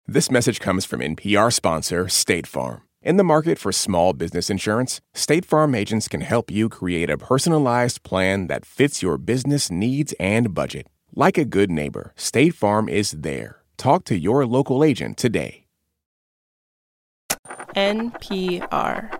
This message comes from NPR sponsor State Farm. In the market for small business insurance, State Farm agents can help you create a personalized plan that fits your business needs and budget. Like a good neighbor, State Farm is there. Talk to your local agent today. NPR.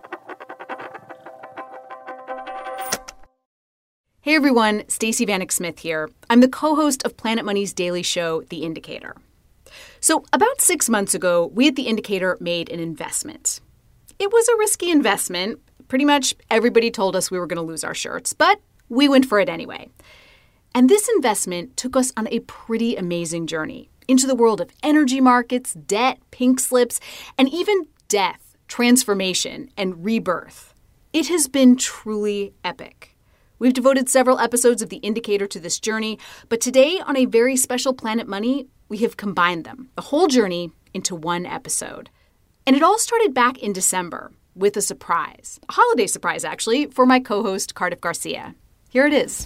Hey everyone, Stacey Vanek Smith here. I'm the co-host of Planet Money's daily show, The Indicator. So about 6 months ago, we at The Indicator made an investment. It was a risky investment. Pretty much everybody told us we were going to lose our shirts, but we went for it anyway. And this investment took us on a pretty amazing journey into the world of energy markets, debt, pink slips, and even death, transformation, and rebirth. It has been truly epic. We've devoted several episodes of The Indicator to this journey, but today on a very special Planet Money, we have combined them, the whole journey, into one episode. And it all started back in December with a surprise, a holiday surprise actually, for my co-host Cardiff Garcia. Here it is.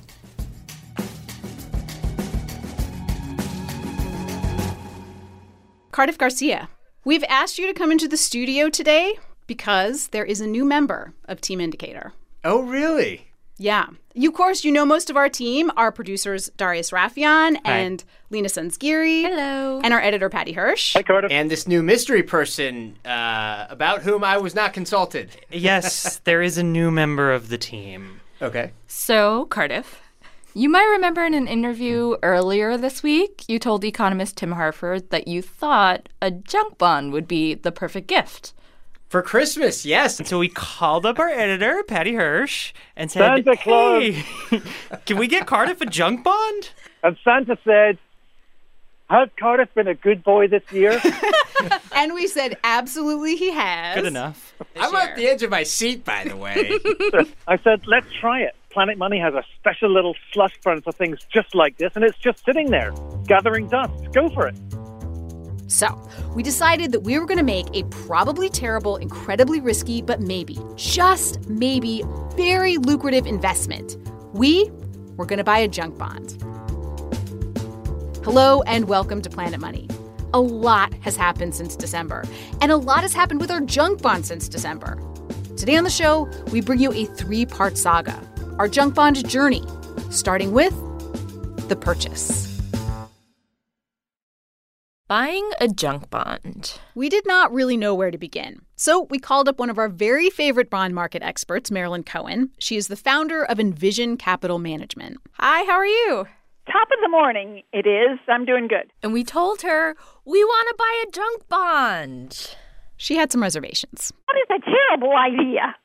Cardiff Garcia, we've asked you to come into the studio today because there is a new member of Team Indicator. Oh, really? Yeah. Of course, you know most of our team, our producers Darius Raffian and Lena Sunsgiri. Hello. And our editor, Patty Hirsch. Hi, Cardiff. And this new mystery person about whom I was not consulted. Yes, there is a new member of the team. Okay. So, Cardiff, you might remember in an interview earlier this week, you told economist Tim Harford that you thought a junk bond would be the perfect gift. For Christmas, yes. And so we called up our editor, Patty Hirsch, and said, Santa Claus. Hey, can we get Cardiff a junk bond? And Santa said, has Cardiff been a good boy this year? And we said, absolutely he has. Good enough. I'm at the edge of my seat, by the way. I said, let's try it. Planet Money has a special little slush fund for things just like this, and it's just sitting there, gathering dust. Go for it. So we decided that we were going to make a probably terrible, incredibly risky, but maybe, just maybe, very lucrative investment. We were going to buy a junk bond. Hello and welcome to Planet Money. A lot has happened since December, and a lot has happened with our junk bond since December. Today on the show, we bring you a 3-part saga, our junk bond journey, starting with the purchase. Buying a junk bond. We did not really know where to begin. So we called up one of our very favorite bond market experts, Marilyn Cohen. She is the founder of Envision Capital Management. Hi, how are you? Top of the morning, it is. I'm doing good. And we told her, we want to buy a junk bond. She had some reservations. That is a terrible idea.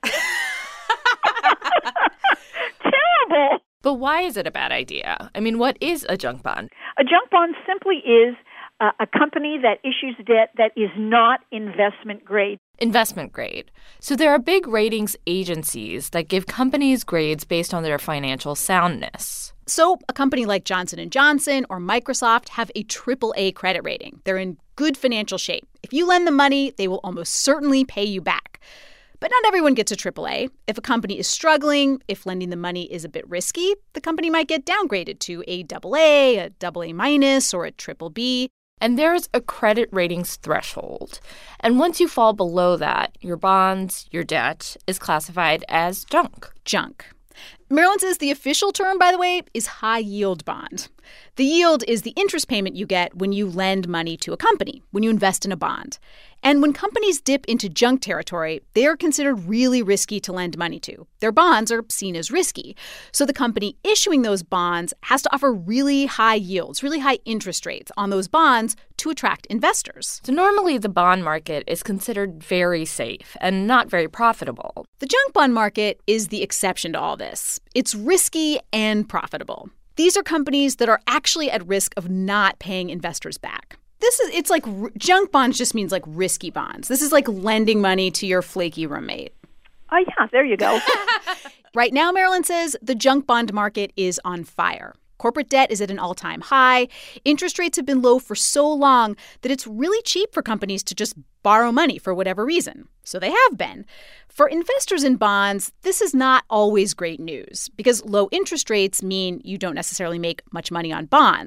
Terrible. But why is it a bad idea? I mean, what is a junk bond? A junk bond simply is a company that issues debt that is not investment grade. Investment grade. So there are big ratings agencies that give companies grades based on their financial soundness. So a company like Johnson & Johnson or Microsoft have a AAA credit rating. They're in good financial shape. If you lend them money, they will almost certainly pay you back. But not everyone gets a AAA. If a company is struggling, if lending the money is a bit risky, the company might get downgraded to a AA, a AA-, or a BBB. And there's a credit ratings threshold. And once you fall below that, your bonds, your debt, is classified as junk. Junk. Marilyn says the official term, by the way, is high-yield bond. The yield is the interest payment you get when you lend money to a company, when you invest in a bond. And when companies dip into junk territory, they are considered really risky to lend money to. Their bonds are seen as risky. So the company issuing those bonds has to offer really high yields, really high interest rates on those bonds to attract investors. So normally the bond market is considered very safe and not very profitable. The junk bond market is the exception to all this. It's risky and profitable. These are companies that are actually at risk of not paying investors back. It's like junk bonds just means like risky bonds. This is like lending money to your flaky roommate. Oh, yeah, there you go. Right now, Marilyn says, the junk bond market is on fire. Corporate debt is at an all-time high. Interest rates have been low for so long that it's really cheap for companies to just borrow money for whatever reason. So they have been. For investors in bonds, this is not always great news because low interest rates mean you don't necessarily make much money on bonds.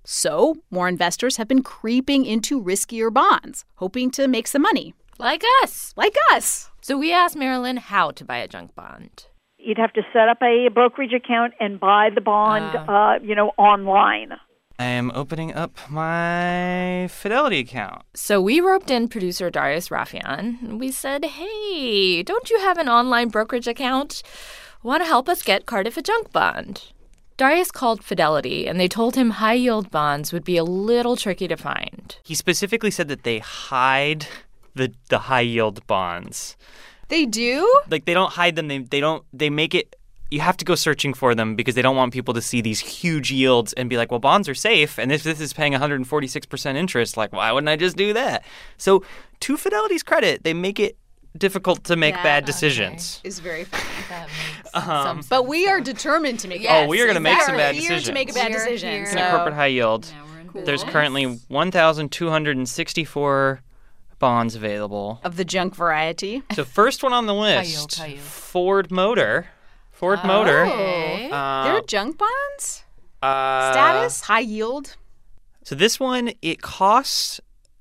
So more investors have been creeping into riskier bonds, hoping to make some money. Like us. Like us. So we asked Marilyn how to buy a junk bond. You'd have to set up a brokerage account and buy the bond, online. I am opening up my Fidelity account. So we roped in producer Darius Raffian. We said, hey, don't you have an online brokerage account? Want to help us get Cardiff a junk bond? Darius called Fidelity, and they told him high-yield bonds would be a little tricky to find. He specifically said that they hide the high-yield bonds. They do? Like, they don't hide them. They make it. You have to go searching for them because they don't want people to see these huge yields and be like, well, bonds are safe, and if this is paying 146% interest, like, why wouldn't I just do that? So, to Fidelity's credit, they make it difficult to make bad decisions. Is very funny. That makes some sense. But we are determined to make Yes, we are going to make some bad We're here decisions. to make a bad We're decision. here. It's in a corporate high yield. Cool. There's currently 1,264 bonds available. Of the junk variety. So first one on the list, High yield. Ford Motor. Ford Motor. Okay. They're junk bonds? Uh, Status? High yield? So this one, it costs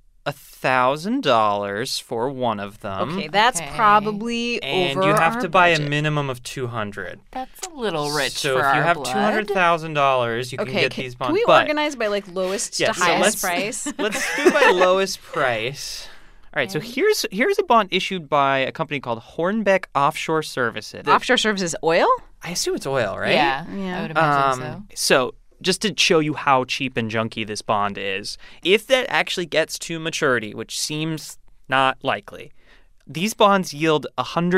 $1,000 for one of them. Okay, that's Okay. probably And over you have our to buy budget. a minimum of $200. That's a little rich So for if you our have blood. $200,000, you can Okay, get these bonds. can we but organize by lowest Yeah, to so highest let's- price? Let's do by lowest price. All right, so here's a bond issued by a company called Hornbeck Offshore Services. Offshore services oil? I assume it's oil, right? Yeah, Yeah. I would imagine So just to show you how cheap and junky this bond is, if that actually gets to maturity, which seems not likely, these bonds yield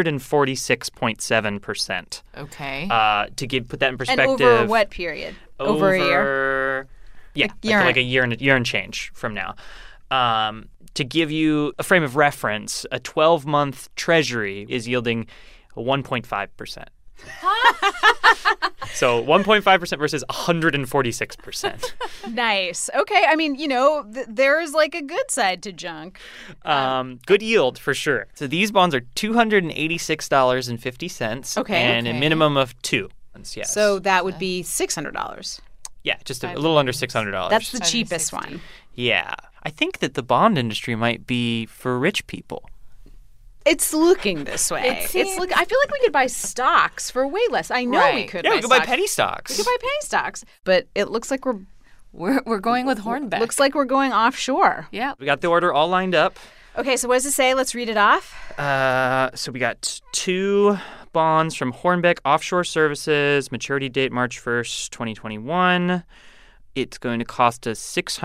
146.7%. so. Okay. Put that in perspective. And over what period? Over a year? Yeah, year like a year and change from now. To give you a frame of reference, a 12-month treasury is yielding 1.5%. So 1.5% versus 146%. Nice. Okay, I mean, there's like a good side to junk. Good yield for sure. So these bonds are $286.50. Okay. And a minimum of 2. Yes. So that would be $600. Yeah, just a little under $600. That's the cheapest one. Yeah. I think that the bond industry might be for rich people. It's looking this way. I feel like we could buy stocks for way less. I know we Right. could. Yeah, buy we could buy stocks. penny stocks. We could buy penny stocks, but it looks like We're going with Hornbeck. looks like we're going offshore. Yeah. We got the order all lined up. Okay, so what does it say? Let's read it off. So we got 2 bonds from Hornbeck Offshore Services, maturity date March 1st, 2021. It's going to cost us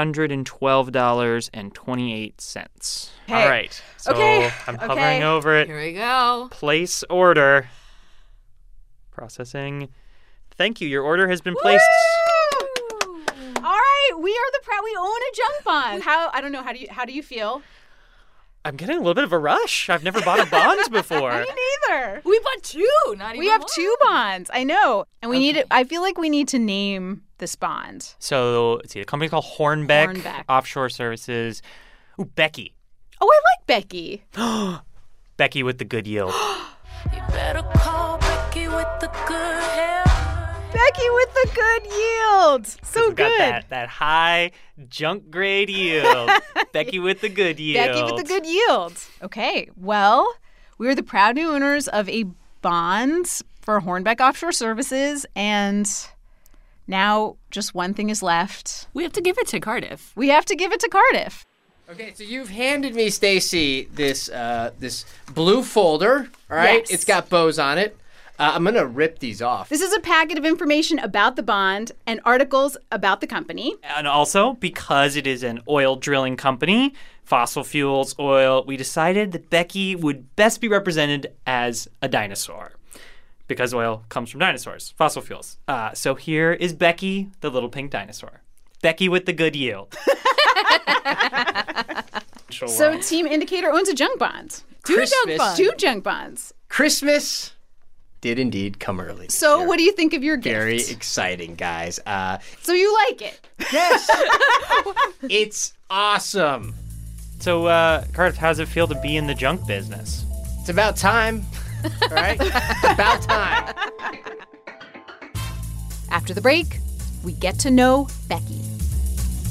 $612.28. Okay. All right. So Okay. I'm Okay. hovering over it. Here we go. Place order. Processing. Thank you. Your order has been placed. All right, we are the proud. We own a junk bond. I don't know. How do you feel? I'm getting a little bit of a rush. I've never bought a bond before. Me neither. We bought 2, not even We have one. 2 bonds. I know, and we need it. I feel like we need to name this bond. So, let's see. The company's called Hornbeck, Hornbeck. Offshore Services. Ooh, Becky. Oh, I like Becky. Becky with the good yield. You better call Becky with the good help. Becky with the good yield. So We've got good. that high junk grade yield. Becky with the good yield. Becky with the good yield. Okay, well, we are the proud new owners of a bond for Hornbeck Offshore Services, and now just one thing is left. We have to give it to Cardiff. We have to give it to Cardiff. Okay, so you've handed me, Stacy, this blue folder. All right, Yes. It's got bows on it. I'm gonna rip these off. This is a packet of information about the bond and articles about the company. And also, because it is an oil drilling company, fossil fuels, oil, we decided that Becky would best be represented as a dinosaur. Because oil comes from dinosaurs, fossil fuels. So here is Becky, the little pink dinosaur. Becky with the good yield. So Team Indicator owns a junk bond. Two junk bonds. Christmas did indeed come early. this So year. what do you think of your gift? Very exciting, guys. So you like it? Yes, it's awesome. So, Cardiff, how does it feel to be in the junk business? It's about time. All right, about time. After the break, we get to know Becky.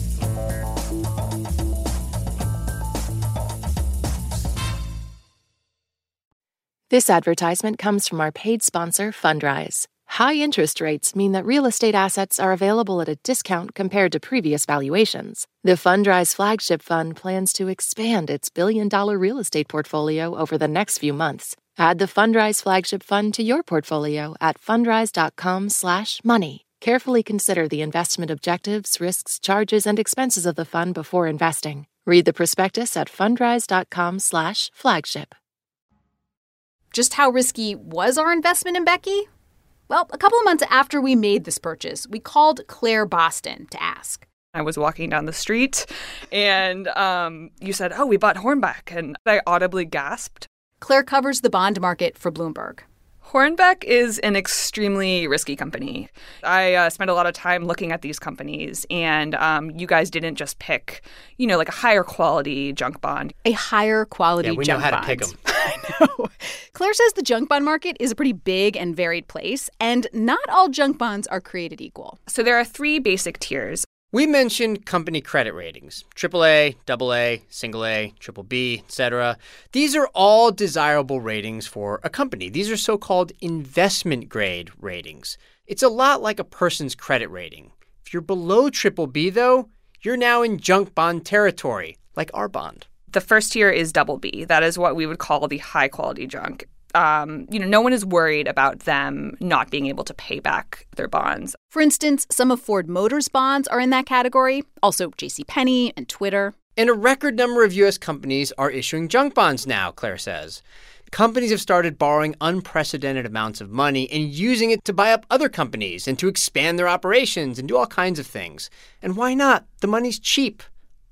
This advertisement comes from our paid sponsor, Fundrise. High interest rates mean that real estate assets are available at a discount compared to previous valuations. The Fundrise Flagship Fund plans to expand its billion-dollar real estate portfolio over the next few months. Add the Fundrise Flagship Fund to your portfolio at fundrise.com/money. Carefully consider the investment objectives, risks, charges, and expenses of the fund before investing. Read the prospectus at fundrise.com/flagship. Just how risky was our investment in Becky? Well, a couple of months after we made this purchase, we called Claire Boston to ask. I was walking down the street and you said, "Oh, we bought Hornbeck," and I audibly gasped. Claire covers the bond market for Bloomberg. Hornbeck is an extremely risky company. I spent a lot of time looking at these companies, and you guys didn't just pick, like a higher quality junk bond. A higher quality junk bond. Yeah, we know how to pick them. I know. Claire says the junk bond market is a pretty big and varied place, and not all junk bonds are created equal. So there are 3 basic tiers. We mentioned company credit ratings, AAA, AA, single A, triple B, etc. These are all desirable ratings for a company. These are so-called investment grade ratings. It's a lot like a person's credit rating. If you're below triple B, though, you're now in junk bond territory, like our bond. The first tier is double B. That is what we would call the high-quality junk. No one is worried about them not being able to pay back their bonds. For instance, some of Ford Motors' bonds are in that category, also JCPenney and Twitter. And a record number of U.S. companies are issuing junk bonds now, Claire says. Companies have started borrowing unprecedented amounts of money and using it to buy up other companies and to expand their operations and do all kinds of things. And why not? The money's cheap.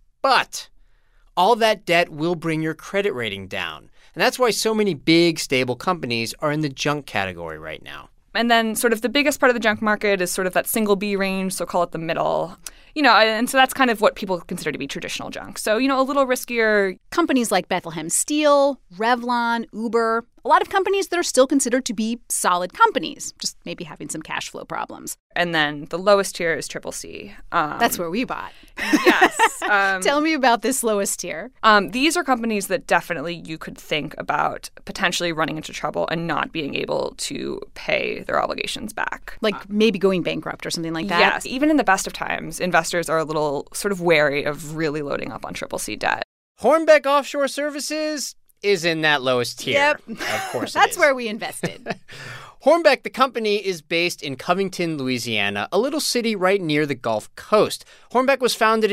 But all that debt will bring your credit rating down. And that's why so many big, stable companies are in the junk category right now. And then sort of the biggest part of the junk market is sort of that single B range, so call it the middle. And so that's kind of what people consider to be traditional junk. So, a little riskier. Companies like Bethlehem Steel, Revlon, Uber, a lot of companies that are still considered to be solid companies, just maybe having some cash flow problems. And then the lowest tier is triple C. That's where we bought. Yes. Tell me about this lowest tier. These are companies that definitely you could think about potentially running into trouble and not being able to pay their obligations back. Like maybe going bankrupt or something like that? Yes. Even in the best of times, investors are a little sort of wary of really loading up on triple C debt. Hornbeck Offshore Services is in that lowest tier. Yep. Of course That's where we invested. Hornbeck, the company, is based in Covington, Louisiana, a little city right near the Gulf Coast. Hornbeck was founded in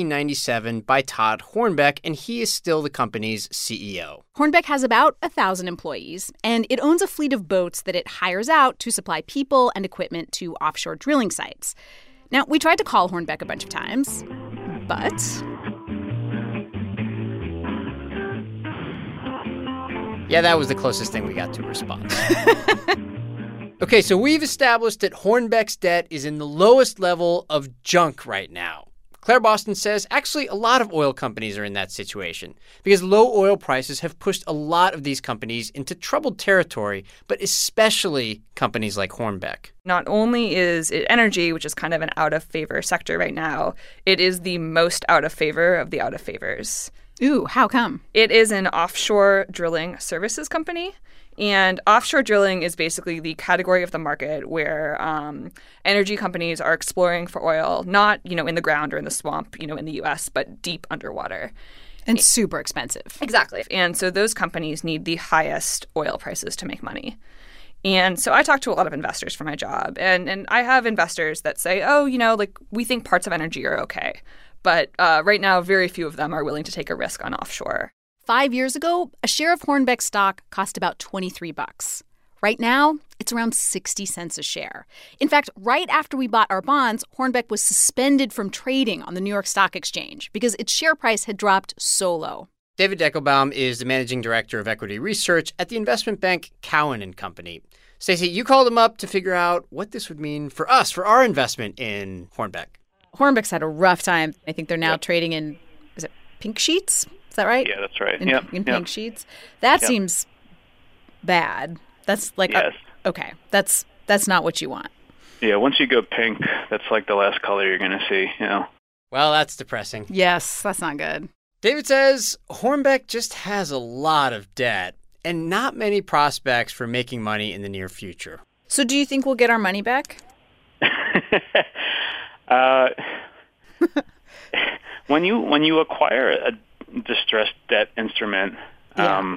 1997 by Todd Hornbeck, and he is still the company's CEO. Hornbeck has about 1,000 employees, and it owns a fleet of boats that it hires out to supply people and equipment to offshore drilling sites. Now, we tried to call Hornbeck a bunch of times, but yeah, that was the closest thing we got to a response. Okay, so we've established that Hornbeck's debt is in the lowest level of junk right now. Claire Boston says actually a lot of oil companies are in that situation because low oil prices have pushed a lot of these companies into troubled territory, but especially companies like Hornbeck. Not only is it energy, which is kind of an out-of-favor sector right now, it is the most out of favor of the out-of-favors. Ooh, how come? It is an offshore drilling services company. And offshore drilling is basically the category of the market where energy companies are exploring for oil, not, in the ground or in the swamp, in the U.S., but deep underwater. And super expensive. Exactly. And so those companies need the highest oil prices to make money. And so I talk to a lot of investors for my job. And I have investors that say, we think parts of energy are okay. But right now, very few of them are willing to take a risk on offshore. 5 years ago, a share of Hornbeck stock cost about $23. Right now, it's around 60 cents a share. In fact, right after we bought our bonds, Hornbeck was suspended from trading on the New York Stock Exchange because its share price had dropped so low. David Deckelbaum is the managing director of equity research at the investment bank Cowen & Company. Stacey, you called him up to figure out what this would mean for us, for our investment in Hornbeck. Hornbeck's had a rough time. I think they're now trading in, is it pink sheets? Is that right? Yeah, that's right. In pink sheets? That seems bad. That's like, yes. Okay, that's not what you want. Yeah, once you go pink, that's like the last color you're going to see, Well, that's depressing. Yes, that's not good. David says Hornbeck just has a lot of debt. and not many prospects for making money in the near future. So do you think we'll get our money back? When you acquire a distressed debt instrument, I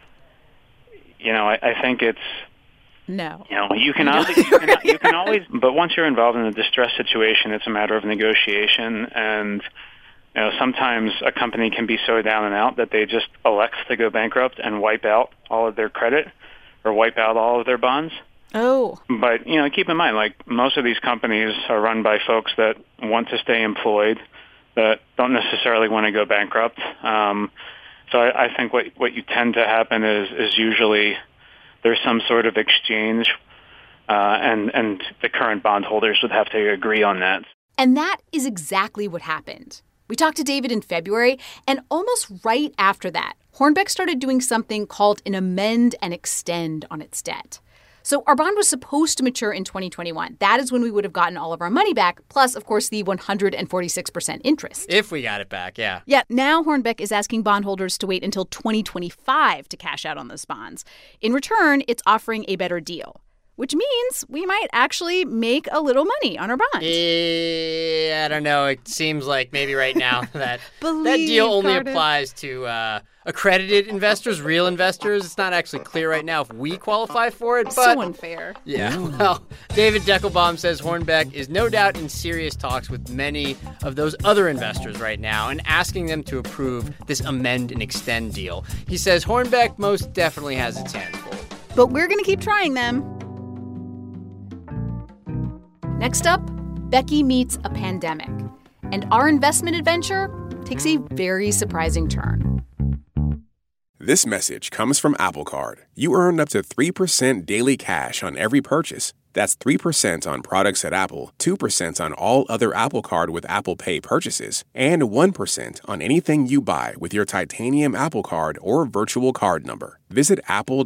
think it's no. You can always, but once you're involved in a distressed situation, it's a matter of negotiation, and sometimes a company can be so down and out that they just elect to go bankrupt and wipe out all of their credit or wipe out all of their bonds. Oh. But, keep in mind, like, most of these companies are run by folks that want to stay employed, that don't necessarily want to go bankrupt. So I think what you tend to happen is usually there's some sort of exchange, and the current bondholders would have to agree on that. And that is exactly what happened. We talked to David in February, and almost right after that, Hornbeck started doing something called an amend and extend on its debt. So our bond was supposed to mature in 2021. That is when we would have gotten all of our money back, plus, of course, the 146% interest. If we got it back, yeah. Yeah, now Hornbeck is asking bondholders to wait until 2025 to cash out on those bonds. In return, it's offering a better deal, which means we might actually make a little money on our bond. I don't know. It seems like maybe right now that deal only applies to accredited investors, real investors. It's not actually clear right now if we qualify for it. But so unfair. Yeah. Well, David Deckelbaum says Hornbeck is no doubt in serious talks with many of those other investors right now and asking them to approve this amend and extend deal. He says Hornbeck most definitely has its hands full. But we're going to keep trying them. Next up, Becky meets a pandemic, and our investment adventure takes a very surprising turn. This message comes from Apple Card. You earn up to 3% daily cash on every purchase. That's 3% on products at Apple, 2% on all other Apple Card with Apple Pay purchases, and 1% on anything you buy with your titanium Apple Card or virtual card number. Visit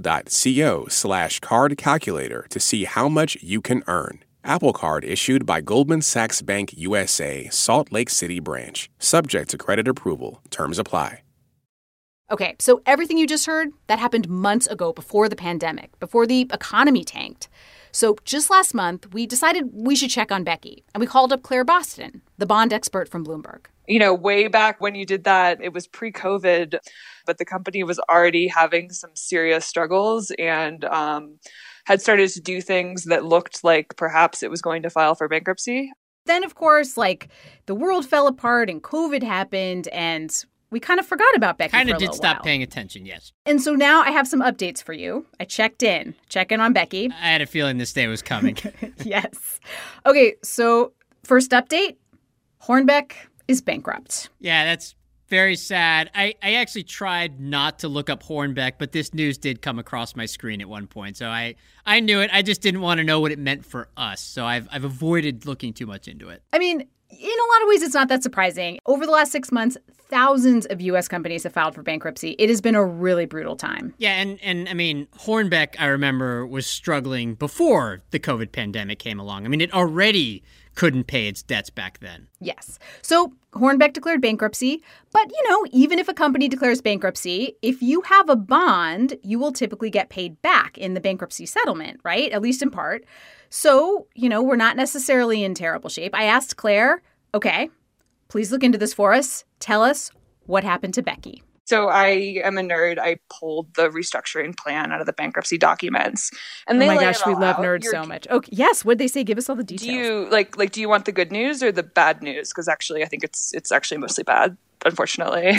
apple.co/card calculator to see how much you can earn. Apple Card issued by Goldman Sachs Bank USA, Salt Lake City branch. Subject to credit approval. Terms apply. Okay, so everything you just heard, that happened months ago before the pandemic, before the economy tanked. So just last month, we decided we should check on Becky, and we called up Claire Boston, the bond expert from Bloomberg. Way back when you did that, it was pre-COVID, but the company was already having some serious struggles and had started to do things that looked like perhaps it was going to file for bankruptcy. Then, of course, the world fell apart and COVID happened, and we kind of forgot about Becky for a little while. Kind of did stop paying attention, yes. And so now I have some updates for you. I checked in on Becky. I had a feeling this day was coming. Yes. Okay, so first update, Hornbeck is bankrupt. Yeah, that's very sad. I actually tried not to look up Hornbeck, but this news did come across my screen at one point. So I knew it. I just didn't want to know what it meant for us. So I've avoided looking too much into it. I mean, in a lot of ways, it's not that surprising. Over the last 6 months, thousands of U.S. companies have filed for bankruptcy. It has been a really brutal time. Yeah, and I mean, Hornbeck, I remember, was struggling before the COVID pandemic came along. I mean, it already couldn't pay its debts back then. Yes. So Hornbeck declared bankruptcy. But, even if a company declares bankruptcy, if you have a bond, you will typically get paid back in the bankruptcy settlement, right? At least in part. So, we're not necessarily in terrible shape. I asked Claire, okay, please look into this for us. Tell us what happened to Becky. So I am a nerd. I pulled the restructuring plan out of the bankruptcy documents. And oh my gosh, we love nerds so much. Okay, yes, what'd they say? Give us all the details. Do you do you want the good news or the bad news? Because actually I think it's actually mostly bad, unfortunately.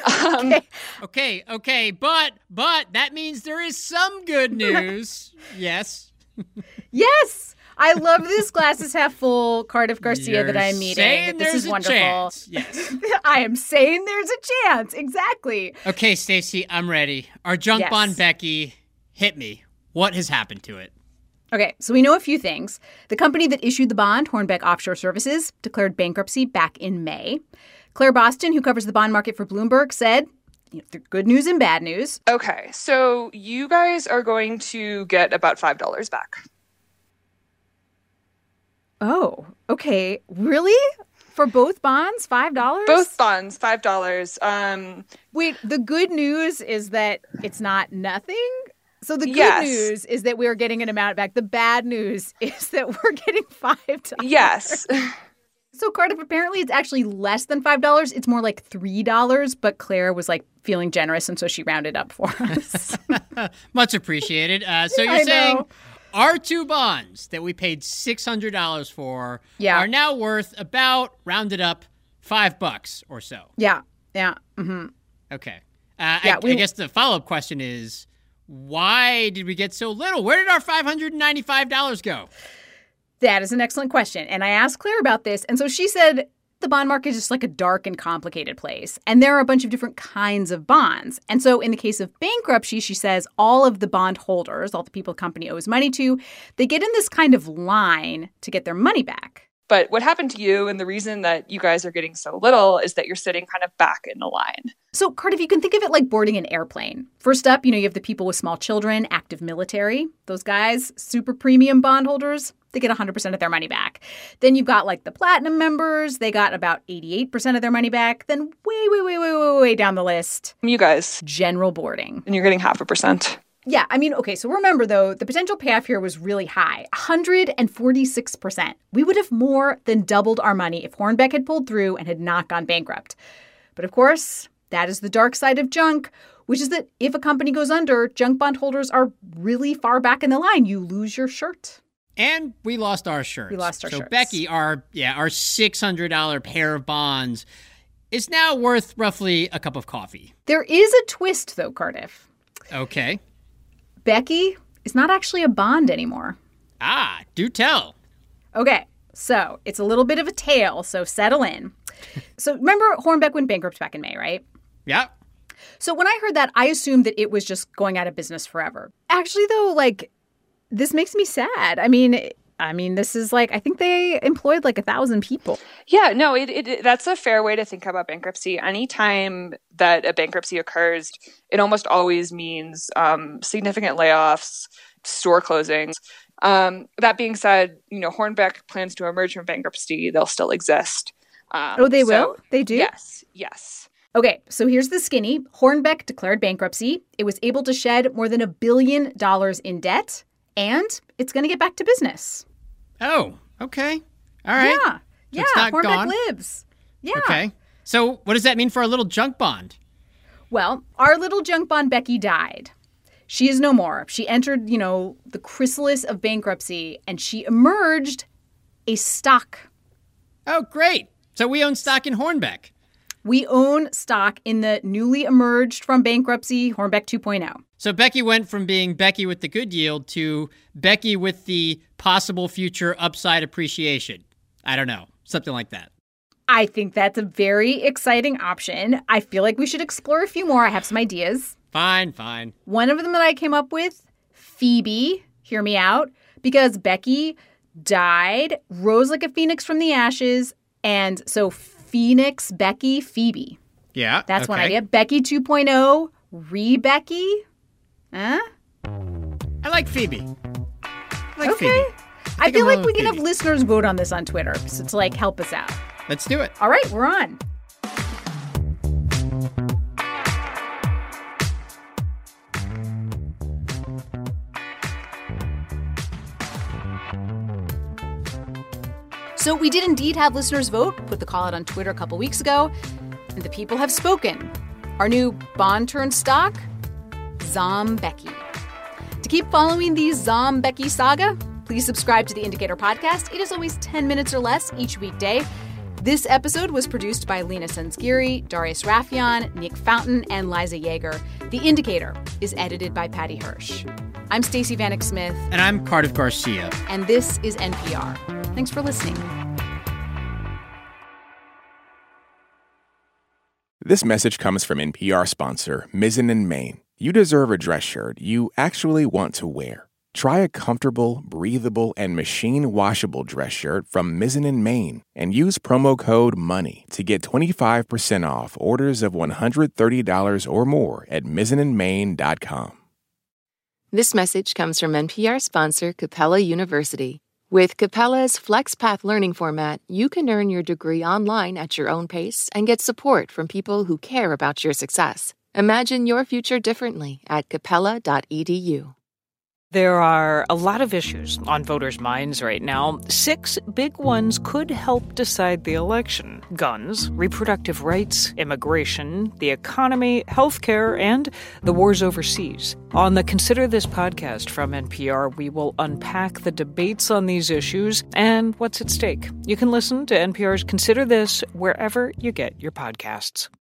Okay, but that means there is some good news. Yes. Yes. I love this glass is half full Cardiff Garcia that I'm meeting. This is wonderful. Chance. Yes. I am saying there's a chance. Exactly. Okay, Stacey, I'm ready. Our junk bond Becky, hit me. What has happened to it? Okay, so we know a few things. The company that issued the bond, Hornbeck Offshore Services, declared bankruptcy back in May. Claire Boston, who covers the bond market for Bloomberg, said good news and bad news. Okay, so you guys are going to get about $5 back. Oh, okay. Really? For both bonds, $5? Both bonds, $5. Wait, the good news is that it's not nothing? So the good Yes. news is that we're getting an amount back. The bad news is that we're getting $5. Yes. So, Cardiff, apparently it's actually less than $5. It's more like $3, but Claire was like feeling generous, and so she rounded up for us. Much appreciated. So you're I saying know. our two bonds that we paid $600 for are now worth about, rounded up, $5 or so. Yeah. Mm-hmm. Okay. I guess the follow-up question is, why did we get so little? Where did our $595 go? That is an excellent question. And I asked Claire about this. And so she said the bond market is just like a dark and complicated place. And there are a bunch of different kinds of bonds. And so in the case of bankruptcy, she says all of the bond holders, all the people the company owes money to, they get in this kind of line to get their money back. But what happened to you, and the reason that you guys are getting so little, is that you're sitting kind of back in the line. So, Cardiff, you can think of it like boarding an airplane. First up, you have the people with small children, active military. Those guys, super premium bondholders, they get 100% of their money back. Then you've got like the platinum members. They got about 88% of their money back. Then way down the list. You guys. General boarding. And you're getting 0.5%. Yeah, I mean, okay, so remember, though, the potential payoff here was really high, 146%. We would have more than doubled our money if Hornbeck had pulled through and had not gone bankrupt. But of course, that is the dark side of junk, which is that if a company goes under, junk bondholders are really far back in the line. You lose your shirt. And we lost our shirts. So Becky, our $600 pair of bonds is now worth roughly a cup of coffee. There is a twist, though, Cardiff. Okay. Becky is not actually a bond anymore. Ah, do tell. Okay, so it's a little bit of a tale, so settle in. So remember Hornbeck went bankrupt back in May, right? Yeah. So when I heard that, I assumed that it was just going out of business forever. Actually, though, this makes me sad. I mean, this is I think they employed 1,000 people. Yeah, no, that's a fair way to think about bankruptcy. Anytime that a bankruptcy occurs, it almost always means significant layoffs, store closings. That being said, Hornbeck plans to emerge from bankruptcy. They'll still exist. They will? They do? Yes. Okay, so here's the skinny. Hornbeck declared bankruptcy. It was able to shed more than $1 billion in debt, and it's going to get back to business. Oh, okay. All right. Yeah, it's not Hornbeck gone. lives. Yeah. Okay. So what does that mean for our little junk bond? Well, our little junk bond Becky died. She is no more. She entered, the chrysalis of bankruptcy, and she emerged a stock. Oh, great. So we own stock in Hornbeck. We own stock in the newly emerged from bankruptcy Hornbeck 2.0. So Becky went from being Becky with the good yield to Becky with the possible future upside appreciation. I don't know. Something like that. I think that's a very exciting option. I feel like we should explore a few more. I have some ideas. Fine. One of them that I came up with, Phoebe, hear me out, because Becky died, rose like a phoenix from the ashes, and so Phoenix, Becky, Phoebe. Yeah. That's one idea. Becky 2.0, Re-Becky. Huh? I like Phoebe. Phoebe. I feel like we can have listeners vote on this on Twitter to help us out. Let's do it. All right, we're on. So we did indeed have listeners vote, put the call out on Twitter a couple weeks ago, and the people have spoken. Our new bond turned stock, Zombecky. To keep following the Zombecky saga, please subscribe to the Indicator podcast. It is always 10 minutes or less each weekday. This episode was produced by Lena Sansgiri, Darius Rafieyan, Nick Fountain, and Liza Yeager. The Indicator is edited by Patty Hirsch. I'm Stacey Vanek Smith. And I'm Cardiff Garcia. And this is NPR. Thanks for listening. This message comes from NPR sponsor Mizzen & Main. You deserve a dress shirt you actually want to wear. Try a comfortable, breathable, and machine-washable dress shirt from Mizzen & Main and use promo code MONEY to get 25% off orders of $130 or more at mizzenandmain.com. This message comes from NPR sponsor Capella University. With Capella's FlexPath learning format, you can earn your degree online at your own pace and get support from people who care about your success. Imagine your future differently at capella.edu. There are a lot of issues on voters' minds right now. 6 big ones could help decide the election: guns, reproductive rights, immigration, the economy, healthcare, and the wars overseas. On the Consider This podcast from NPR, we will unpack the debates on these issues and what's at stake. You can listen to NPR's Consider This wherever you get your podcasts.